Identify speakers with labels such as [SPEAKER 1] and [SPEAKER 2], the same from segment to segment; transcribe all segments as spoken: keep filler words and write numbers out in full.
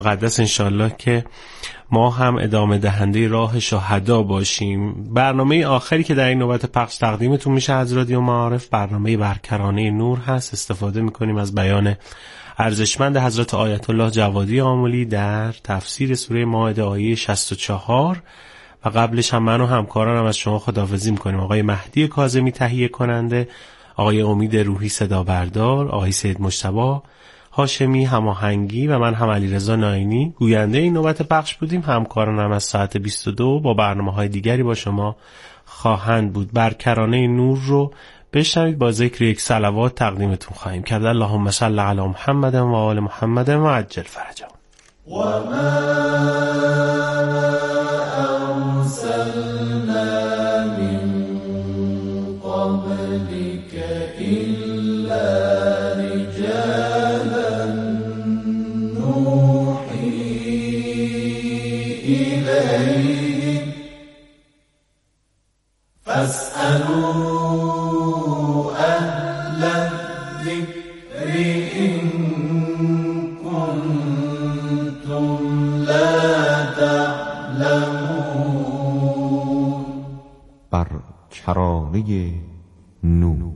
[SPEAKER 1] مقدس انشالله که ما هم ادامه دهنده راه شهدا باشیم. برنامه آخری که در این نوبت پخش تقدیمتون میشه از رادیو معارف برنامه برکرانه نور هست. استفاده میکنیم از بیان ارزشمند حضرت آیت الله جوادی آملی در تفسیر سوره مائده آیه شصت و چهار و قبلش هم من و همکارانم از شما خداحافظی میکنیم. آقای مهدی کاظمی تهیه کننده، آقای امید روحی صدا بردار، آقای سید مجتبی هاشمی هماهنگی و من هم علیرضا ناینی گوینده این نوبت پخش بودیم. همکارانم از ساعت بیست و دو با برنامه‌های دیگری با شما خواهند بود. برکرانه نور رو بشنوید، با ذکر یک صلوات تقدیمتون خواهیم کرد. اللهم صل علی محمد و آل محمد و عجل فرجهم.
[SPEAKER 2] و ما ارسلنا من قبلك الا رجالا نوحی الیهم فاسألوا اهل الذکر ان کنتم لا تعلمون.
[SPEAKER 3] برکرانه نور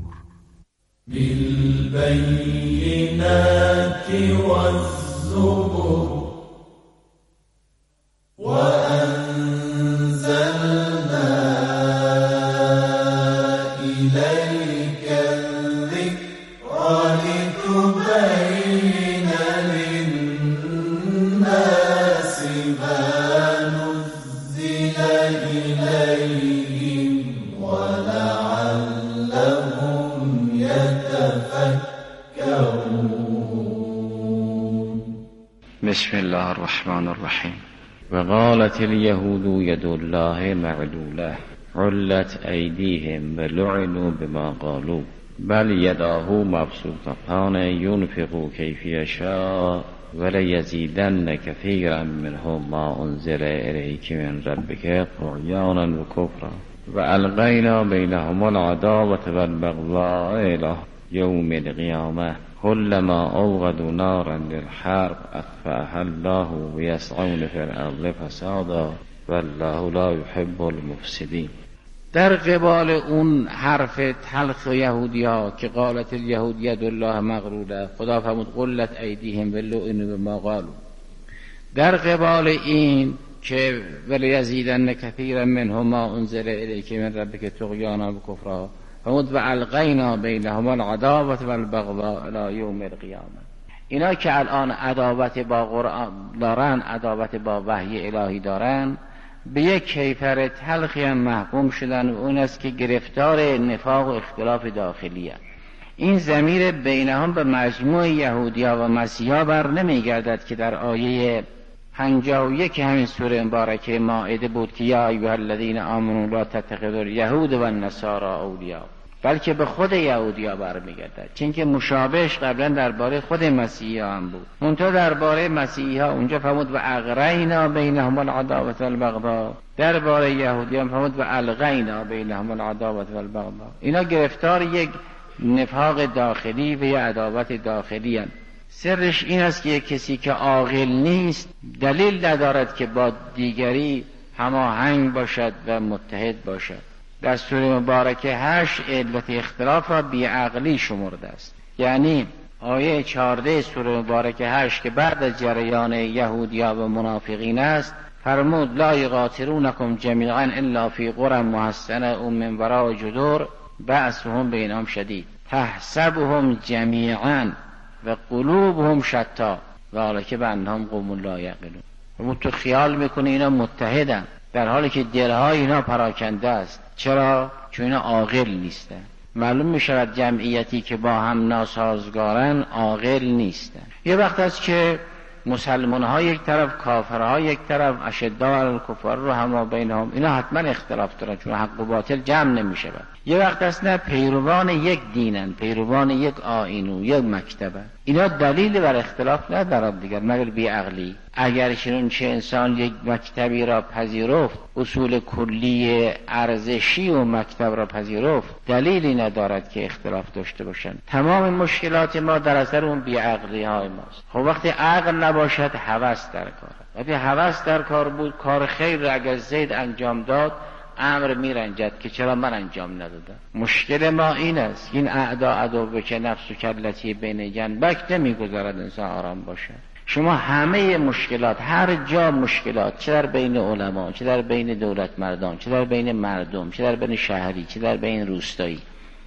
[SPEAKER 2] بالبينات والزبر وأنزلنا إليك الذكر لتبين للناس ما نزل إليهم ولعلهم يتفكرون.
[SPEAKER 4] بسم الله الرحمن الرحیم. و قالت اليهود ید الله مغلوله علت ایدیهم و لعنوا بما قالوا بل یداه مبسوطتان ينفق کیف یشاء وليزيدن كثيرا منهم ما انزل الیک من ربک طغیانا و کفرا و القینا بینهم العداوة والبغضاء الی یوم القیامه كلما اوقدوا نارا للحرب اطفأها الله ويسعون في الارض فسادا والله لا يحب المفسدين. در قبال اون حرف تلخ یهودیا که قالت الیهود ید الله مغلوله، خدا فرمود قلت ایدیهم ولعنوا بما قالوا. در قبال این که ولیزیدن کثیرا منهم ما انزل الیک من ربک طغیانا و کفرا فرمود و القینا بینهم العداوة والبغضاء الی یوم القیامه. اینا که الان عداوت با قرآن دارن، عداوت با وحی الهی دارن، به یک کیفر تلخی هم محکوم شدن و اون است که گرفتار نفاق و اختلاف داخلی هست. این ضمیر بینهم به مجموع یهودیا و مسیحا بر نمی گردد که در آیه پنجاه و یک همین سوره مبارکه مائده بود که یا ایها الذین آمنوا لا تتخذوا الیهود و النصارى اولیاء، بلکه به خود یهودیا برمیگردد، چون که مشابهش قبلا درباره خود مسیحی ها هم بود. منتها درباره مسیحی ها اونجا فرمود و اغرینا بینهم العداوة والبغضاء، درباره یهودی هم فرمود و الغینا بینهم العداوة والبغضاء. اینا گرفتار یک نفاق داخلی و یک عداوت داخلی هستند. سرش این است که یک کسی که عاقل نیست دلیل ندارد که با دیگری هماهنگ باشد و متحد باشد. در سوره مبارکه هشت علت اختلاف را بیعقلی شمرده است. یعنی آیه چهارده سوره مبارکه هشت که بعد از جریان یهودیا و منافقین است فرمود لا یقاتلونکم جمیعا الا فی قرى محصنة من وراء جدور بأسهم بینهم شدید تحسبهم جمیعا و قلوبهم شتا ولکن بانهم قوم لا یعقلون. فرمود تو خیال میکنی اینا متحدن در حالی که دلهای اینا پراکنده است. چرا؟ چون اینا عاقل نیستن. معلوم می شود جمعیتی که با هم ناسازگارن عاقل نیستن. یه وقت است که مسلمان ها یک طرف، کافر ها یک طرف، اشداء علی الکفار رو هم بینهم، اینا حتما اختلاف دارن چون حق و باطل جمع نمی شود. یه وقت است نه پیروان یک دینن، پیروان یک آیین و یک مکتبه. اینا دلیل بر اختلاف ندارد دیگر مگر بی عقلی. اگر چنانچه انسان یک مکتبی را پذیرفت، اصول کلی ارزشی و مکتب را پذیرفت، دلیلی ندارد که اختلاف داشته باشند. تمام مشکلات ما در اثر اون بی عقلی های ماست. خب وقتی عقل نباشد هوس در کار. وقتی هوس در کار بود، کار خیر را اگر زید انجام داد، امر میرنجد که چرا من انجام ندادم. مشکل ما این است، این اعدا عدو که نفس و کلتی بین جنبک نمیگذارد انسان آرام باشد. شما همه مشکلات، هر جا مشکلات، چه در بین علما، چه در بین دولت مردان، چه در بین مردم، چه در بین شهری، چه در بین روستایی،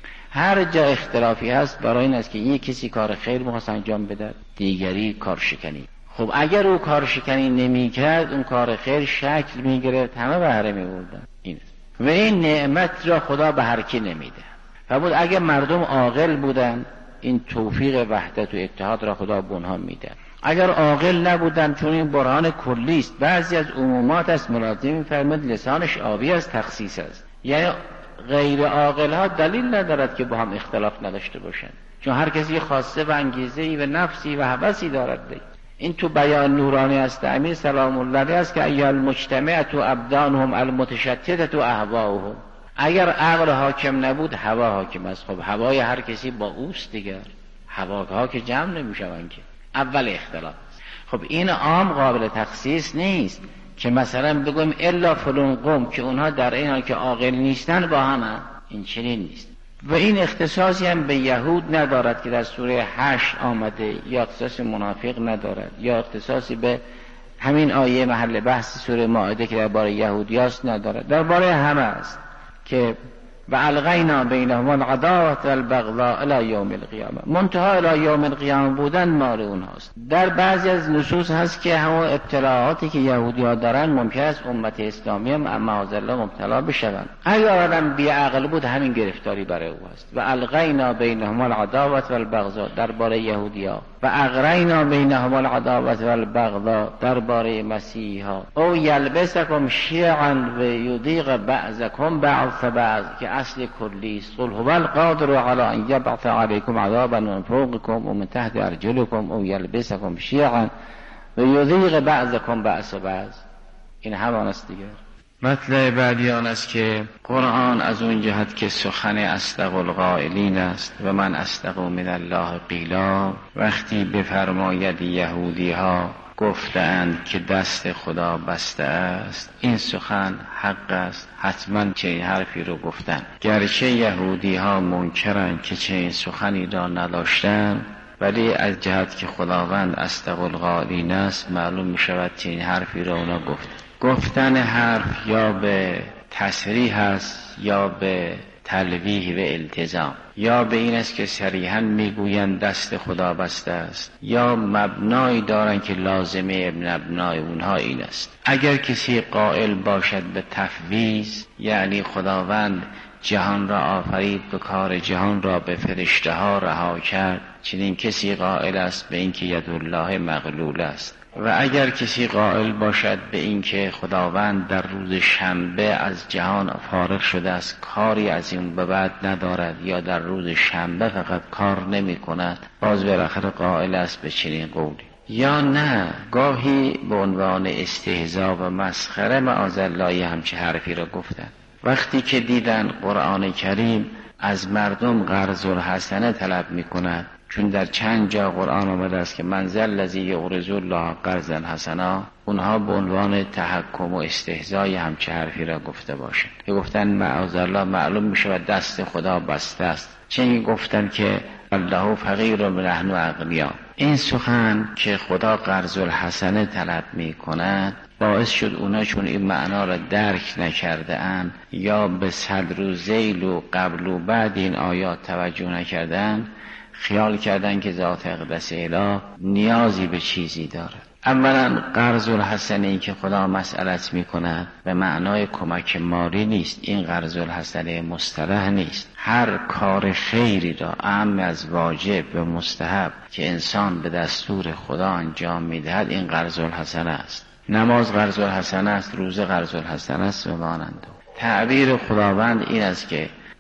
[SPEAKER 4] هر جا اختلافی هست برای این است که یک کسی کار خیر می‌خواست انجام بده، دیگری کار شکنی. خب اگر او کار شکنی نمی کرد، اون کار خیر شکل می گرفت، همه بهره می بردن. این و این نعمت را خدا به هر کی نمیده. فرمود اگر مردم عاقل بودن، این توفیق وحدت و اتحاد را خدا به اونها میده. اگر عاقل نبودن، چون این برهان کلی است، بعضی از عمومات است ملازم میفرماد لسانش آبی از تخصیص است، یعنی غیر عاقل ها دلیل ندارد که با هم اختلاف نداشته باشند، چون هر کسی خواسته و انگیزه‌ای و نفسی و هوسی دارد دی. این تو بیان نورانی است امیر سلام الله علیه است که ایال مجتمعت و ابدانهم المتشتتت و اهواهم. اگر عقل حاکم نبود، هوا حاکم است. خب هوای هر کسی با اوست دیگر، هواها که جمع نمیشوند که. اول اختلاف. خب این عام قابل تخصیص نیست که مثلا بگویم الا فلان قوم که اونها در این حال که عاقل نیستن با هم، این چنین نیست. و این اختصاصی هم به یهود ندارد که در سوره هشت آمده، یا اختصاص منافق ندارد، یا اختصاصی به همین آیه محل بحث سوره مائده که درباره یهودیاست ندارد، درباره همه است که و الغینا بینهم العداوة والبغضاء الی یوم القیامه. منتها الی یوم القیامه بودن مال اونهاست. در بعضی از نصوص هست که همون ابتلاعاتی که یهودی‌ها دارن ممکن است امت اسلامی هم معاذالله مبتلا بشوند. اگر آدم بی عقل بود، همین گرفتاری برای او است. و الغینا بینهم العداوة والبغضاء درباره یهودی‌ها، و اغرینا بینهم العداوة والبغضاء درباره مسیحی‌ها، او یلبسکم شیعا و یضیق بعضکم بعض بعض که اصل کلی است. قل هو القادر علی ان یبعث علیکم عذابا من فوقکم و من تحت ارجلکم او یلبسکم شیعا و یضیق بعضکم بعض بعض. این همان است دیگر. مطلب بعدی آن است که قرآن از اون جهت که سخن اصدق القائلین است و من اصدق من الله قیلا، وقتی بفرماید یهودی ها گفتند که دست خدا بسته است، این سخن حق است، حتما چه حرفی رو گفتن. گرچه یهودی ها منکرند که چه سخنی را نداشتن، ولی از جهت که خداوند اصدق القائلین است معلوم می شود چه حرفی را اونا گفت. گفتن حرف یا به تصریح است یا به تلویح و التزام، یا به این است که صریحاً میگویند دست خدا بسته است، یا مبنایی دارند که لازمه ابن ابنای اونها این است. اگر کسی قائل باشد به تفویض، یعنی خداوند جهان را آفرید و کار جهان را به فرشته ها رها کرد، چنین کسی قائل است به اینکه یدالله مغلول است. و اگر کسی قائل باشد به اینکه خداوند در روز شنبه از جهان فارغ شده است، کاری از این به بعد ندارد، یا در روز شنبه فقط کار نمی کند، باز بالاخره قائل است به چنین قولی. یا نه، گاهی به عنوان استهزا و مسخره معاذالله همچه حرفی را گفتند. وقتی که دیدن قرآن کریم از مردم قرض الحسنه طلب می کند، چون در چند جا قرآن آمده است که من ذا الذی یقرض الله قرضا حسنا، اونها به عنوان تحکم و استهزای همچه حرفی را گفته باشند که گفتن معاذالله معلوم می شود دست خدا بسته است، چه گفتن که الله فقیر و نحن اغنیا. این سخن که خدا قرض الحسنه طلب می کند باعث شد اونا چون این معنا را درک نکرده اند، یا به صدر و ذیل و قبل و بعد این آیات توجه نکردن، خیال کردن که ذات اقدس اله نیازی به چیزی دارد. اولا قرض الحسنه که خدا مسئلت می کند به معنای کمک مالی نیست. این قرض الحسنه مصطلح نیست. هر کار خیری را اعم از واجب و مستحب که انسان به دستور خدا انجام می دهد، این قرض الحسنه است. نماز قرض الحسنه است، روزه قرض الحسنه است و مانند. تعبیر خداوند این است که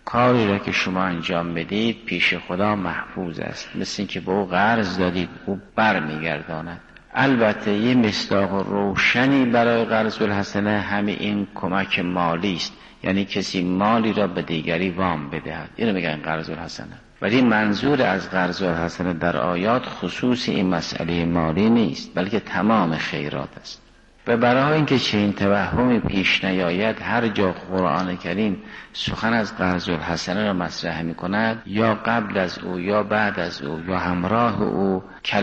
[SPEAKER 4] کاری را که شما انجام بدید پیش خدا محفوظ است، مثل این که به او قرض دادید او بر میگرداند. البته یه مصداق روشنی برای قرض الحسنه همین این کمک مالی است، یعنی کسی مالی را به دیگری وام بدهد، اینو میگن قرض الحسنه. ولی منظور از قرض الحسنه در آیات خصوص این مسئله مالی نیست، بلکه تمام خیرات است. و برای اینکه چنین توهمی پیش نیاید هر جا قرآن کریم سخن از قرض الحسنه را مطرح می‌کند، یا قبل از او یا بعد از او یا همراه او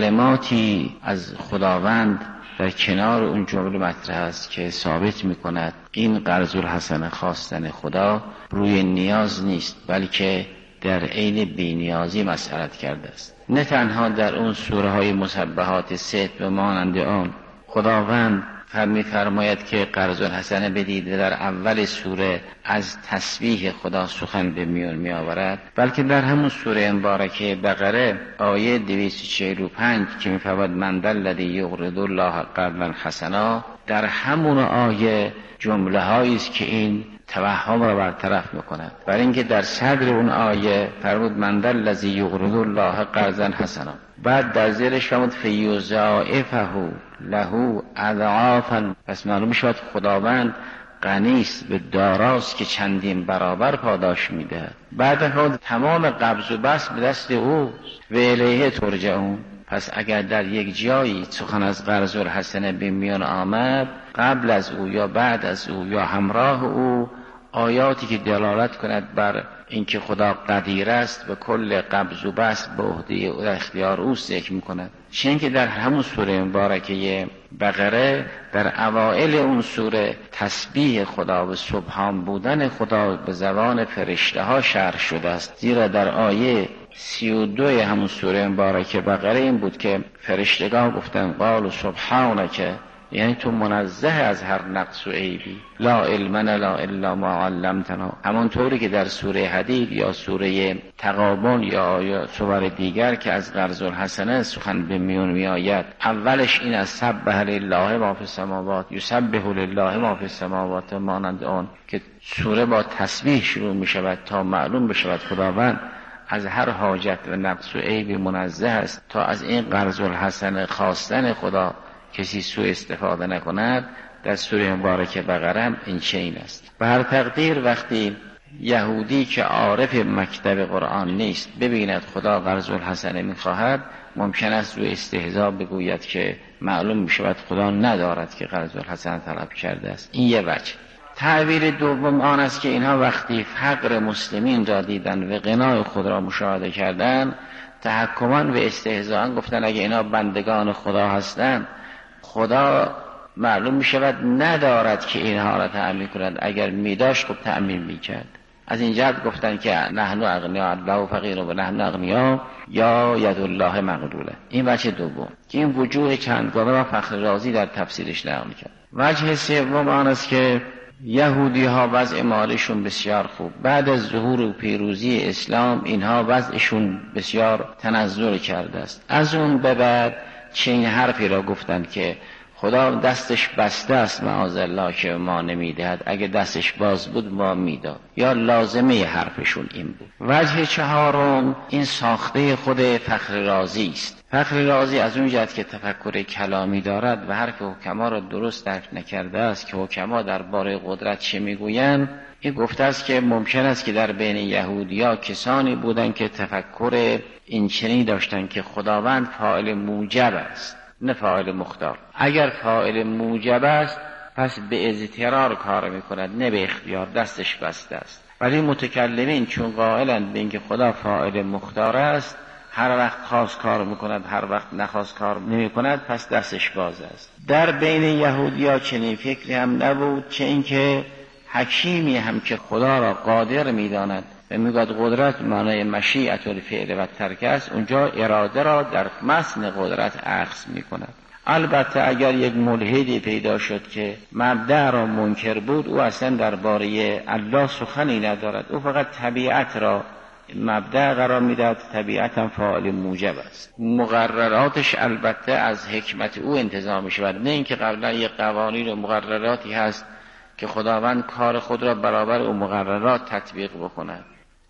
[SPEAKER 4] کلماتی از خداوند در کنار اون جمله مطرح است که ثابت می‌کند این قرض الحسنه خواستن خدا روی نیاز نیست، بلکه در عین بی‌نیازی مسئلت کرده است. نه تنها در اون سوره های مسبحات ست و مانند آن خداوند می فرماید که قرض الحسنه بدید در اول سوره از تسبیح خدا سخن به میون می آورد، بلکه در همون سوره مبارکه بقره آیه دویست و چهل و پنج که می فرماید من ذا الذی یقرض الله قرضا حسنا، در همون آیه جمله هایی است که این توهم را برطرف میکند. برای اینکه در صدر اون آیه فرمود من ذا الذی یقرض الله قرضا حسنا، بعد در زیرش فرمود فیضاعفه له اضعافا، پس معلوم شد خداوند غنی است به داراست که چندین برابر پاداش میده. بعد فرمود تمام قبض و بسط به دست او و الیه ترجعون. پس اگر در یک جایی سخن از قرض الحسنه به میان آمد، قبل از او یا بعد از او یا همراه او آیاتی که دلالت کند بر اینکه خدا قدیر است و کل قبض و بسط به عهده و اختیار او ذکر می‌کند. چون که در همون سوره مبارکه بقره در اوائل اون سوره تسبیح خدا و سبحان بودن خدا به زبان فرشته ها شرح شده است، زیرا در آیه سی و دو همون سوره مبارکه بقره این بود که فرشتگان گفتن قالوا سبحانک، یعنی تو منزه از هر نقص و عیبی، لا علم لنا الا ما علمتنا. همانطوری که در سوره حدید یا سوره تغابن یا یا سور دیگر که از قرض الحسنه سخن به میون می آید، اولش این از سبح لله ما فی السماوات یسبح لله ما فی السماوات مانند آن که سوره با تسبیح شروع می شود تا معلوم بشود خداوند از هر حاجت و نقص و عیبی منزه است، تا از این قرض الحسنه خواستن خدا کسی سوء استفاده نکند. در سوره مبارکه بقره هم این چنین است. به هر تقدیر وقتی یهودی که عارف مکتب قرآن نیست ببیند خدا قرض الحسنه میخواهد، ممکن است روی استهزاء بگوید که معلوم میشود خدا ندارد که قرض الحسنه طلب کرده است. این یه وجه. تعبیر دوم آن است که اینها وقتی فقر مسلمین را دیدن و غنای خود را مشاهده کردن، تحکماً و استهزاء گفتن اگه اینا بندگان خدا هستند، خدا معلوم می شود ندارد که اینها را تأمین کند، اگر می داشت خب تأمین می کرد. از این جهت گفتن که نحن اغنیا الله فقیر و نحن اغنیا یا ید الله مغلوله. این وجه دوم که این وجوه چندگانه را فخر رازی در تفسیرش نقل کرد. وجه سوم آن است که یهودی ها وضع مالشون بسیار خوب، بعد از ظهور و پیروزی اسلام اینها وضعشون بسیار تنزل کرده است. از اون به بعد چنین حرفی را گفتند که خدا دستش بسته است معاذالله که ما نمیدهد، اگه دستش باز بود ما میداد، یا لازمه حرفشون این بود. وجه چهارم این ساخته خود فخر رازی است. فخر رازی از اون جهت که تفکر کلامی دارد و حرف حکما را درست درک نکرده است که حکما درباره قدرت چه میگویند، این گفته است که ممکن است که در بین یهودیا کسانی بودند که تفکر این چنین داشتند که خداوند فاعل موجب است نه فاعل مختار. اگر فاعل موجب است پس به اضطرار کار میکند نه به اختیار، دستش بسته است. ولی متکلمین چون قائلند به اینکه خدا فاعل مختار است، هر وقت خواست کار میکند هر وقت نخواست کار نمیکند، پس دستش باز است. در بین یهودیا چنین فکری هم نبود، چه اینکه حکیمی هم که خدا را قادر میداند و میگوید قدرت معنای مشیت الفعل و ترک است، اونجا اراده را در متن قدرت اخذ میکند. البته اگر یک ملحدی پیدا شد که مبدأ را منکر بود، او اصلا درباره الله سخنی ندارد، او فقط طبیعت را مبدأ قرار میدهد، طبیعت هم فاعل موجب است. مقرراتش البته از حکمت او انتظام میشود، نه اینکه قبلا یک قوانین و مقرراتی هست که خداوند کار خود را برابر او مقررات تطبیق بکند.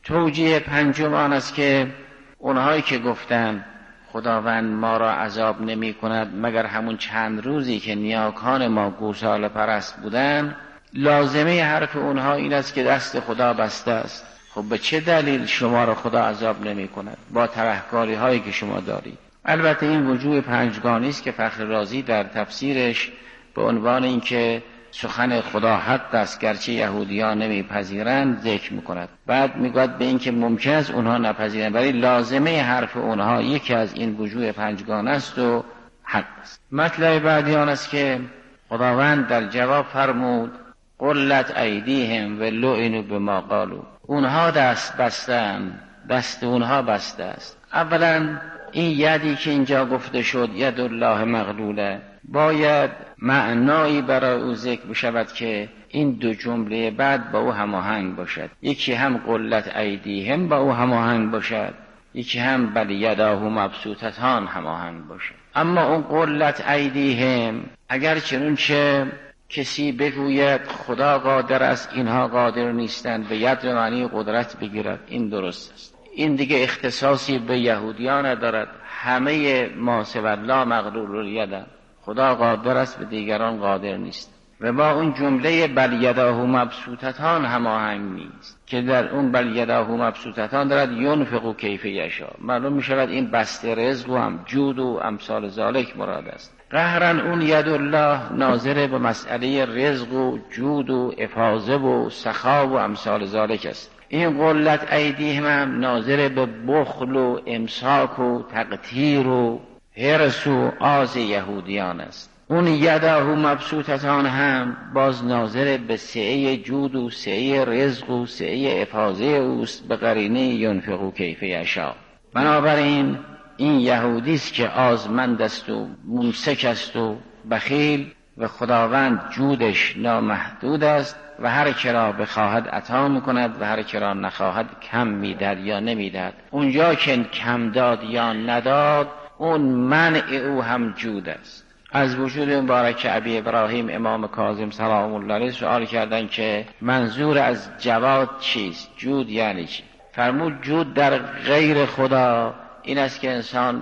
[SPEAKER 4] توجیه پنجم آن است که اونهایی که گفتن خداوند ما را عذاب نمی کند مگر همون چند روزی که نیاکان ما گوساله پرست بودن، لازمه حرف اونها این است که دست خدا بسته است. خب به چه دلیل شما را خدا عذاب نمی کند با تبهکاری هایی که شما دارید؟ البته این وجوه پنجگانی است که فخر رازی در تفسیرش به عنوان اینکه سخن خدا حق است گرچه یهودیان نمیپذیرند ذکر میکند. بعد میگوید به اینکه ممکن است اونها نپذیرند ولی لازمه حرف اونها یکی از این وجوه پنجگانه است و حق است. مطلب بعدی آن است که خداوند در جواب فرمود قلت ایدیهم و لعنوا بما قالوا. اونها دست بستن، دست اونها بسته است. اولا این یدی که اینجا گفته شد ید الله مغلوله، باید معنایی برای او ذکر بشود که این دو جمله بعد با او هماهنگ باشد. یکی هم قلت ایدیهم با او هماهنگ باشد، یکی هم بل یداه مبسوطتان هماهنگ باشد. اما اون قلت ایدیهم اگر چنانچه کسی بگوید خدا قادر است اینها قادر نیستند به ید معنی قدرت بگیرد، این درست است. این دیگه اختصاصی به یهودیان ندارد. همه ما سوی الله مغلول الیدند، خدا قادر است به دیگران قادر نیست. و با اون جمله بل یداه مبسوطتان هماهنگ نیست که در اون بل یداه مبسوطتان دارد ینفق کیف یشاء. معلوم می شود این بسته رزق و هم جود و امثال ذالک مراد است. قهرن اون ید الله ناظر به مسئله رزق و جود و افاظه و سخا و امثال ذالک است. این قلت ایدیهم هم ناظر به بخل و امساک و تقتیر و حرص و آز یهودیان است. اون یداه مبسوطتان هم باز ناظر به سعه جود و سعه رزق و سعه افاظه اوست به قرینه ینفق کیف یشاء. بنابراین این یهودی است که آزمند است و ممسک است و بخیل و خداوند جودش نامحدود است و هر که را بخواهد عطا میکند و هر که را نخواهد کم میدهد یا نمیدهد. اونجا که کم داد یا نداد اون منع او هم جود است. از وجود مبارک ابی ابراهیم امام کاظم سلام الله علیه سوال کردن که منظور از جواد چیست؟ جود یعنی چی؟ فرمود جود در غیر خدا این است که انسان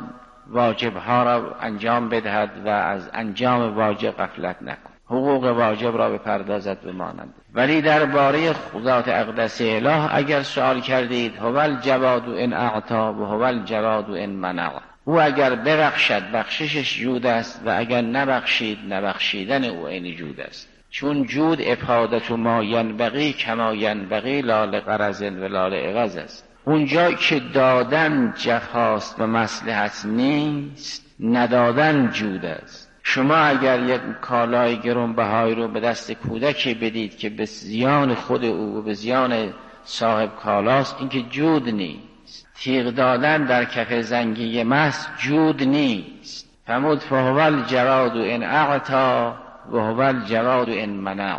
[SPEAKER 4] واجبها را انجام بدهد و از انجام واجب غفلت نکند، حقوق واجب را بپردازد بماند. ولی درباره ذات اقدس اله اگر سوال کردید هو الجواد ان اعطا و هو الجواد ان منع، او اگر ببخشد بخششش جود است و اگر نبخشید نبخشیدن او عین جود است. چون جود افادت و ما ینبغی کما ینبغی لا لغرض و لا لعوض است. اونجا که دادن جفاست و مصلحت نیست ندادن جود است. شما اگر یک کالای گرانبهایی رو به دست کودکی بدید که به زیان خود او و به زیان صاحب کالاست، این که جود نیست. تیغ دادن در کف زنگی مست جود نیست. فرمود فهو الجواد ان اعطا و هو الجواد ان منع.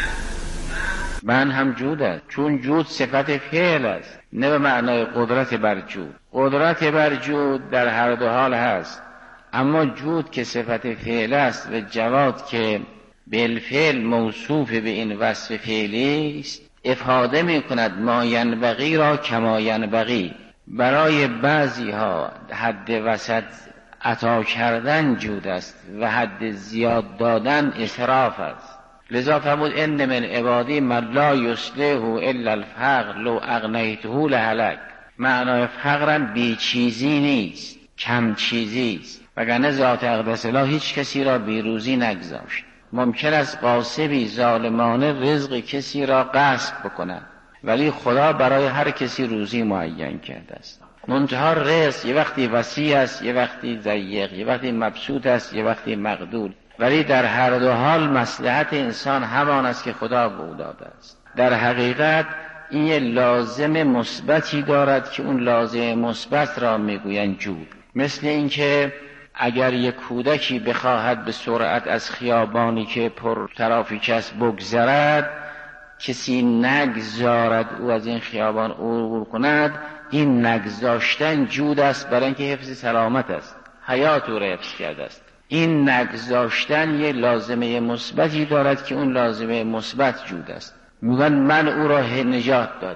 [SPEAKER 4] من هم جود است، چون جود صفت فعل است نه به معنای قدرت بر جود. قدرت بر جود در هر دو حال هست، اما جود که صفت فعل است و جواد که بالفعل موصوف به این وصف فعلی است افاده می کند ما ینبغی را کما ینبغی. برای بعضی ها حد وسط عطا کردن جود است و حد زیاد دادن اسراف است. لذا فرمود ان من عبادی من لا یصلح الا الفقر لو اغنیته لهلک. معنای فقرم بی چیزی نیست، کم چیزی است، وگرنه ذات اقدس الله هیچ کسی را بیروزی نگذاشت. ممکن است غاصبی ظالمانه رزق کسی را غصب بکند ولی خدا برای هر کسی روزی معین کرده است. منتها رزق یه وقتی وسیع است، یه وقتی ضیق، یه وقتی مبسوط است، یه وقتی مقدور، ولی در هر دو حال مصلحت انسان همان است که خدا به او داده است. در حقیقت این یه لازم مثبتی دارد که اون لازم مثبت را میگویند جود. مثل اینکه اگر یک کودکی بخواهد به سرعت از خیابانی که پر ترافیک است بگذرد، کسی نگذارد او از این خیابان عبور کند، این نگذاشتن جود است برای اینکه حفظ سلامت است، حیات او را حفظ کرده است. این نگذاشتن یه لازمه مثبتی دارد که اون لازمه مثبت جود است. میگن من او را نجات دادم،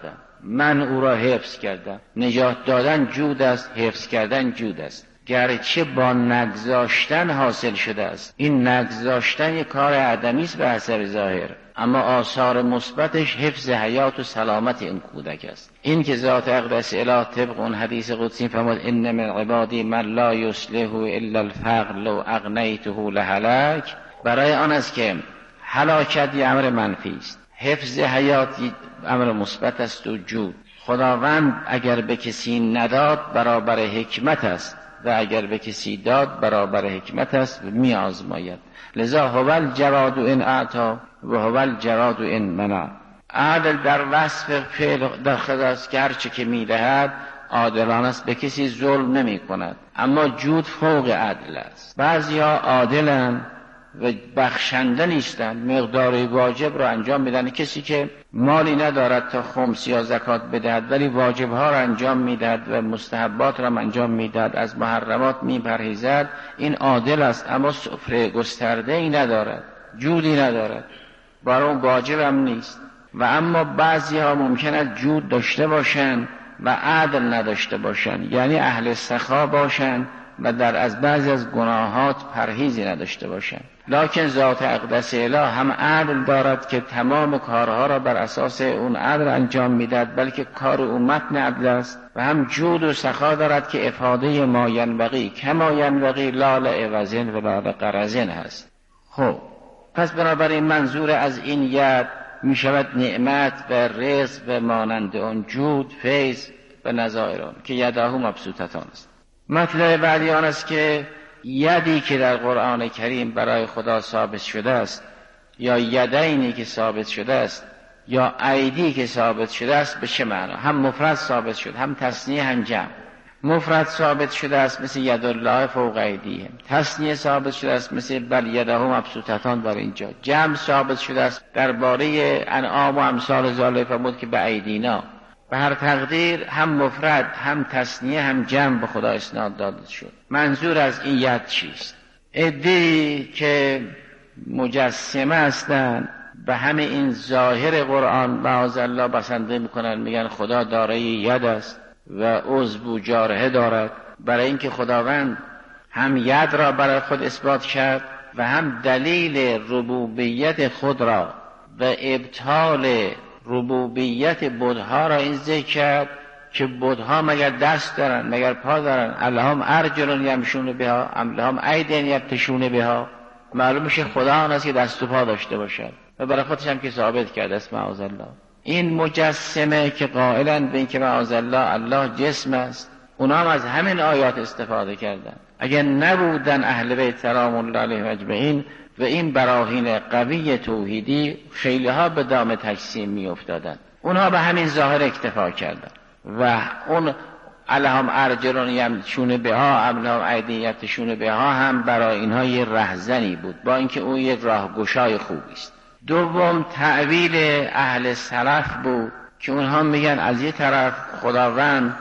[SPEAKER 4] من او را حفظ کردم. نجات دادن جود است، حفظ کردن جود است، گرچه با نگذاشتن حاصل شده است. این نگذاشتن یک کار عدمی است به حسب ظاهر، اما آثار مثبتش حفظ حیات و سلامت این کودک است. این که ذات اقدس اله طبق اون حدیث قدسی فرمود ان من عبادی من لا یصلح الا الفقر لو اغنیته لهلک، برای آن است که هلاکت یه امر منفی است، حفظ حیات امر مثبت است و جود. خداوند اگر به کسی نداد برابر حکمت است و اگر به کسی داد برابر حکمت است و می آزماید. لذا هو الجواد ان اعطا و هو الجواد ان منع. عادل در وصف فعل در خداست که هرچه که می دهد عادلانه است، به کسی ظلم نمی کند، اما جود فوق عدل است. بعضی ها عادلند و بخشنده نیستند، مقدار واجب را انجام میدن. کسی که مالی ندارد تا خمس یا زکات بدهد ولی واجبها را انجام میدهد و مستحبات را انجام میدهد، از محرمات میپرهیزد، این عادل است، اما سفره گسترده ای ندارد، جودی ندارد، برای اون واجب هم نیست. و اما بعضی ها ممکند جود داشته باشند و عدل نداشته باشند، یعنی اهل سخا باشند و در از بعضی از گناهات پرهیزی نداشته باشند. لکن ذات اقدس اله هم عدل دارد که تمام کارها را بر اساس اون عدل انجام میدهد، بلکه کار او متن عدل است. و هم جود و سخا دارد که افاده ما ینبغی کما ینبغی لا لعوض و لا لغرض هست. خب پس بنابراین منظور از این ید می شود نعمت و رزق و مانند آن جود، فیض و نظائر آن که یداه مبسوطتان است. مطلب بعدی آن است که یدی که در قرآن کریم برای خدا ثابت شده است، یا یدینی که ثابت شده است، یا ایدی که ثابت شده است، به چه معنا؟ هم مفرد ثابت شده، هم تثنیه هم جمع. مفرد ثابت شده است مثل ید الله فوق ایدیهم، تثنیه ثابت شده است مثل بل یده مبسوطتان در اینجا، جمع ثابت شده است درباره انعام و امثال ذالک فرمود که به ایدینا. به هر تقدیر هم مفرد هم تثنیه هم جمع به خدا اسناد داده شد. منظور از این ید چیست؟ عده‌ای که مجسمه هستند به همه این ظاهر قرآن معاذالله بسنده میکنن، میگن خدا دارای ید است و عضو و جارحه دارد، برای اینکه خداوند هم ید را برای خود اثبات کرد و هم دلیل ربوبیت خود را و ابطال ربوبیت بت‌ها را این ذکر کرد که بت‌ها مگر دست دارن، مگر پا دارن؟ الهم ارجل یمشون بها ام لهم ایدین یبطشون بها. معلوم میشه خدا آن است که دست و پا داشته باشد و برای خودش هم که ثابت کرده است معاذالله. این مجسمه که قائلن به این که معاذالله الله جسم است، اونا هم از همین آیات استفاده کردن. اگر نبودن اهل بیت سلام الله علیهم اجمعین و این براهین قوی توحیدی، خیلی ها به دام تجسیم می افتادن. اونها به همین ظاهر اکتفا کردن و اون الهم ارجلون یمشون بها ام لهم ایدی یبطشون بها هم برای اینها یه رهزنی بود، با اینکه اون یک راهگشای خوبی است. دوم تعویل اهل سلف بود که اونها میگن از یه طرف خداوند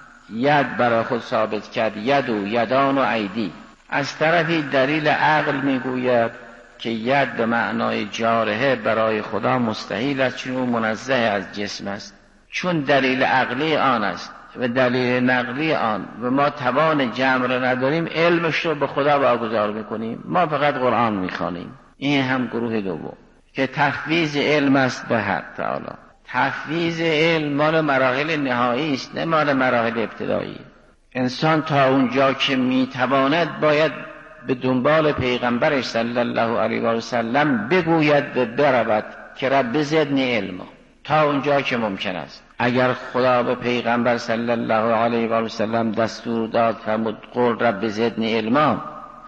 [SPEAKER 4] ید برای خود ثابت کرد، ید و یدان و ایدی، از طرفی دلیل عقل میگوید که ید به معنای جارحه برای خدا مستحیل است، چون او منزه از جسم است. چون دلیل عقلی آن است و دلیل نقلی آن و ما توان جمع را نداریم، علمش رو به خدا واگذار میکنیم، ما فقط قرآن میخوانیم. این هم گروه دوم که تفویض علم است به حق تعالی. تفویض علم مال مراحل نهایی است، نه مال مراحل ابتدایی. انسان تا اونجا که میتواند باید به دنبال پیغمبرش صلی الله علیه و سلم بگوید و برود که رب زدنی علما، تا اونجا که ممکن است. اگر خدا به پیغمبر صلی الله علیه و سلم دستور داد فرمود قل رب زدنی علما،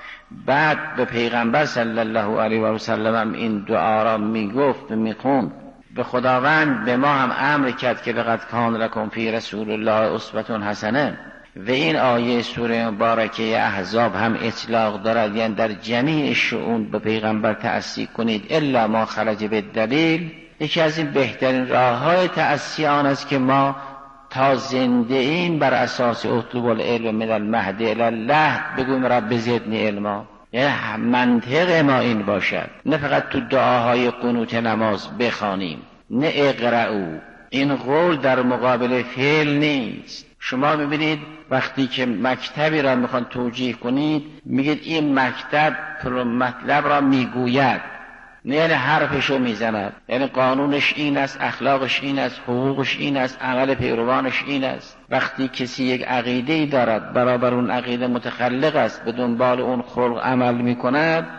[SPEAKER 4] بعد به پیغمبر صلی الله علیه و سلم هم این دعا را میگفت و میخوند، به خداوند به ما هم امر کرد که لقد کان لکم فی رسول الله اسوة حسنه. و این آیه سوره مبارکه احزاب هم اطلاق دارد، یعنی در جمیع شؤون به پیغمبر تأسی کنید الا ما خرج بالدلیل. یکی از این بهترین راه‌های تأسی آن است که ما تا زنده ایم بر اساس اطلب العلم من المهد الی اللحد بگویم رب زدنی علما، یعنی منطق ما این باشد، نه فقط تو دعاهای قنوت نماز بخوانیم، نه اقرأو این قول در مقابل فعل نیست. شما میبینید وقتی که مکتبی را میخوان توجیه کنید میگید این مکتب مطلب را میگوید، نه یعنی حرفشو میزند، یعنی قانونش این است، اخلاقش این است، حقوقش این است، عمل پیروانش این است. وقتی کسی یک عقیده‌ای دارد برابر اون عقیده متخلق است، به دنبال اون خلق عمل میکند،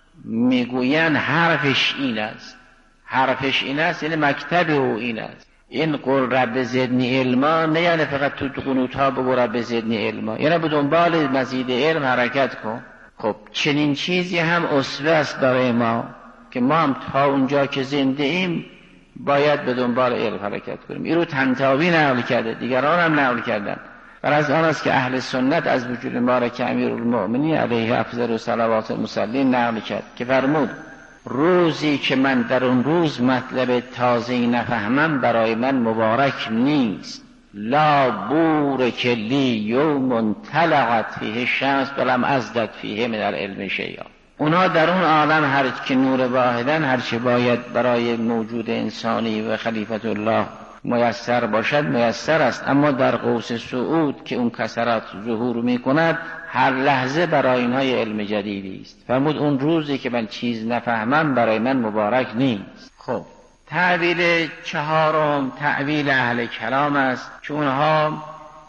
[SPEAKER 4] میگویند حرفش این است. حرفش این است یعنی مکتب او این است. این قول رب زدنی علما نه یعنی فقط تو قنوت ها بگو رب زدنی علما، یعنی به دنبال مزید علم حرکت کن. خب چنین چیزی هم اسوه است برای ما که ما هم تا اونجا که زنده ایم باید به دنبال علم حرکت کنیم. این رو طنطاوی نقل کرده، دیگران هم نقل کردن. و از آن است که اهل سنت از وجود مبارک امیرالمؤمنین علیه افضل و صلوات المصلین نقل کرد که فرمود روزی که من در اون روز مطلب تازه‌ای نفهمم برای من مبارک نیست. لا بورک لی یوم طلعت فیه الشمس ولم ازدد فیه من العلم شیئا. اونا در اون عالم هر که نور واحدن، هر چه باید برای موجود انسانی و خلیفت الله میسر باشد میسر است، اما در قوس صعود که اون کثرت ظهور می کند هر لحظه برای اینها علم جدیدی است. فرمود اون روزی که من چیز نفهمم برای من مبارک نیست. خب تعبیر چهارم تعبیر اهل کلام است که اونها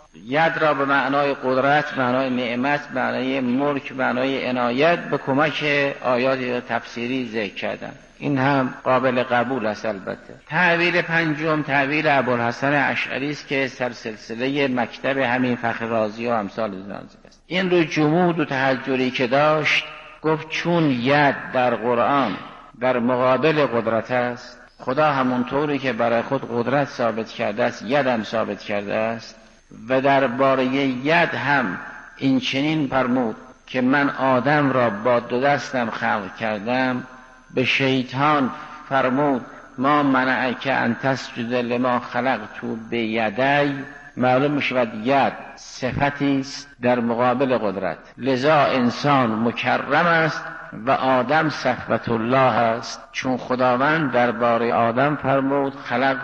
[SPEAKER 4] ید را به معنای قدرت، معنای نعمت، معنای ملک، معنای عنایت به کمک آیات تفسیری ذکر کردن. این هم قابل قبول است. البته تعبیر پنجم تعبیر ابوالحسن اشعری است که سلسله مکتب همین فخر رازی و امثال نازل است. این رو جمود و تحجری که داشت گفت چون ید در قرآن در مقابل قدرت است، خدا همونطوری که برای خود قدرت ثابت کرده است ید هم ثابت کرده است و درباره ید هم این چنین فرمود که من آدم را با دو دستم خلق کردم. به شیطان فرمود ما منعک ان تسجد لما خلقت بیدی. معلوم میشود ید صفتی است در مقابل قدرت، لذا انسان مکرم است و آدم صفوت الله است، چون خداوند درباره آدم فرمود خلقت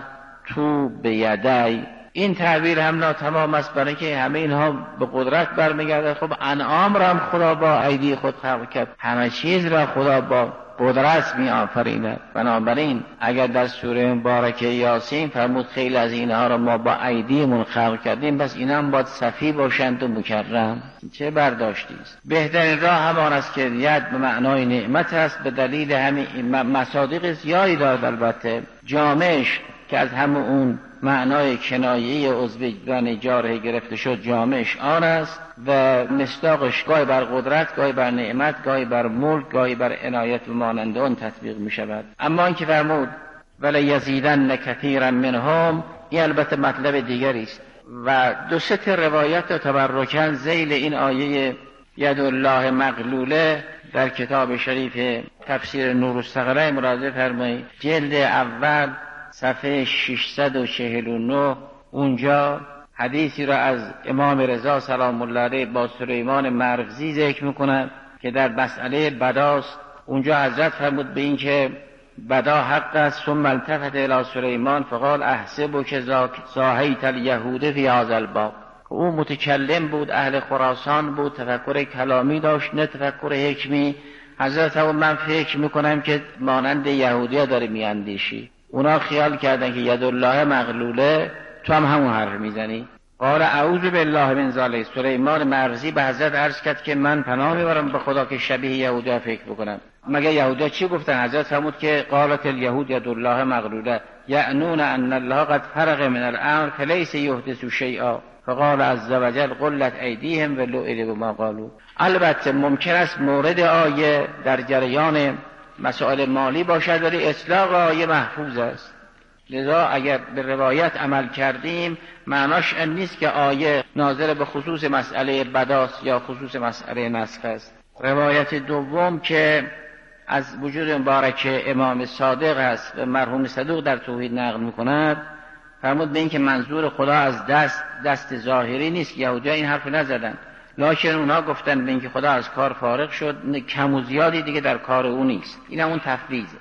[SPEAKER 4] بیدی. این تعبیر هم ناتمام است برای که همه اینها به قدرت برمیگرده. خب انعام را هم خدا با ایدی خود خلق کرد، همه چیز را خدا با قدرت می آفریند. بنابراین اگر در سوره مبارکه یاسین فرمود خیلی از اینها را ما با ایدیمون خلق کردیم، بس اینا هم باید صفی باشند و مکرم. چه برداشتی است؟ بهترین راه همان است که ید به معنای نعمت است، به دلیل همین مصادیق زیادی دارد. البته جامعش که از همون اون معنای کنایه‌ای عضو جاره گرفته شد، جامعش آن است و مصداقش گاهی بر قدرت، گاهی بر نعمت، گاهی بر ملک، گاهی بر عنایت و مانند آن تطبیق می شود. اما اینکه فرمود ولی یزیدن کثیرا منهم، این البته مطلب دیگری است و دو سه روایت تبرکاً ذیل این آیه ید الله مغلوله در کتاب شریف تفسیر نور الثقلین مراجعه فرمایید، جلد اول صفحه ششصد و چهل و نه. اونجا حدیثی را از امام رضا سلام الله علیه با سلیمان مرغزی ذکر میکنند که در مسئله بداست. اونجا حضرت فرمود به این که بدا حق است، ثم التفت الی سلیمان فقال احسب که زاهیت الیهود فی هذا الباب. او متکلم بود، اهل خراسان بود، تفکر کلامی داشت نه تفکر حکمی. حضرت هم من فکر میکنم که مانند یهودی‌ها داره میاندیشی. اونا خیال کردن که ید الله مغلوله، تو هم همون حرف میزنی. قال اعوذ بالله من ذلک. سلیمان مرغزی به حضرت عرض کرد که من پناه میبرم به خدا که شبیه یهودی‌ها فکر بکنم. مگه یهودی‌ها چی گفتن؟ حضرت فرمود که قالت الیهود ید الله مغلوله یعنون ان الله قد فرغ من الامر فلیس یحدث شیئا فقال عز وجل قلت ایدیهم ولعنوا بما قالوا. البته ممکن است مورد آیه در جریان مسائل مالی باشد ولی اطلاق آیه محفوظ است. لذا اگر به روایت عمل کردیم معناش این نیست که آیه ناظر به خصوص مسئله بداست یا خصوص مسئله نسخ است. روایت دوم که از وجود مبارک امام صادق است و مرحوم صدوق در توحید نقل می‌کند، فرمود به این که منظور خدا از دست دست ظاهری نیست. یهودی‌ها این حرف نزدن، لکن اونا گفتن به این که خدا از کار فارغ شد، کم و زیادی دیگه در کار او نیست. این همون تفویضه.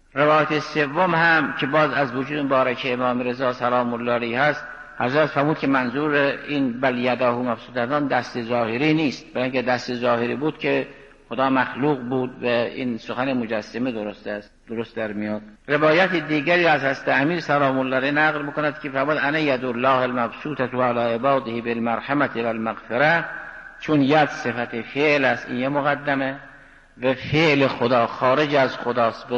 [SPEAKER 4] روایت سوم هم که باز از وجود مبارک امام رضا سلام الله علیه هست، حضرت فرمود که منظور این بل یداه مبسوطتان دست ظاهری نیست، برای اینکه دست ظاهری بود که خدا مخلوق بود و این سخن مجسمه درست است، درست در میاد. روایت دیگری از حضرت امیر سلام الله علیه نقل میکند که فرمود انا ید الله المبسوطه علی عباده بالمرحمه والمغفره، چون ید صفت فعل است این یه مقدمه و فعل خدا خارج از خداست،